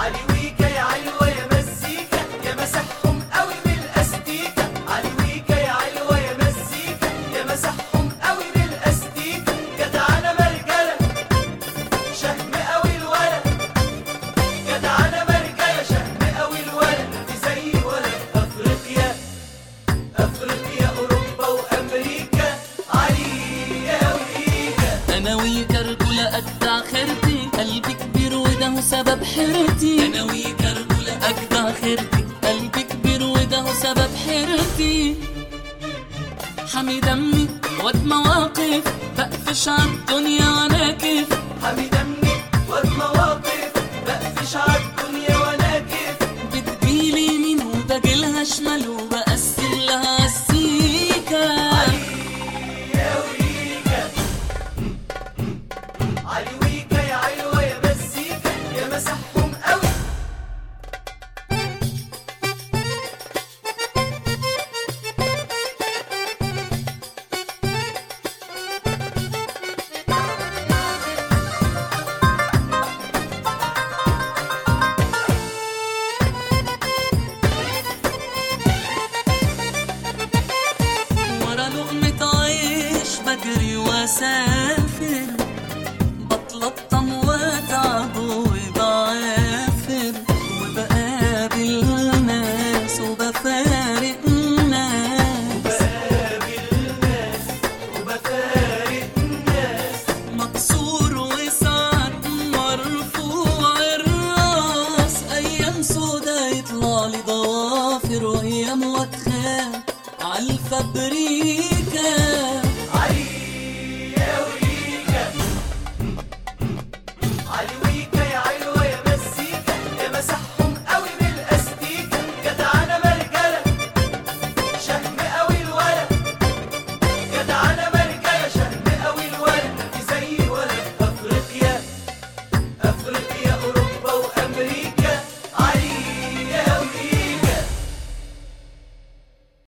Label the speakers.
Speaker 1: علي ويكا يا علوة يا مزيكا يا مسحهم قوي بالاستيكة. علي ويكا يا علوة يا مزيكا يا مسحهم قوي بالاستيكة. جدعانة مرجلة شهم قوي الولد، جدعانة مرجلة شهم قوي الولد. دي زي ولد افريقيا، افريقيا اوروبا وامريكا. علي يا ويكا.
Speaker 2: انا ويكا رجولة اجدع خيرتي، قلبي كبير وده سبب حيرتي. انا ويكا رجولة اجدع خيرتي، قلبي كبير وده سبب حيرتي. حامي دمي واد مواقف، بقفش عالدنيا وانا كيف.
Speaker 1: حامي دمي واد مواقف، بقفش عالدنيا وانا كيف.
Speaker 2: بتجيلي يمين وبجيلها شمال وبقسم لها السيكة.
Speaker 1: علي يا ويكا. علي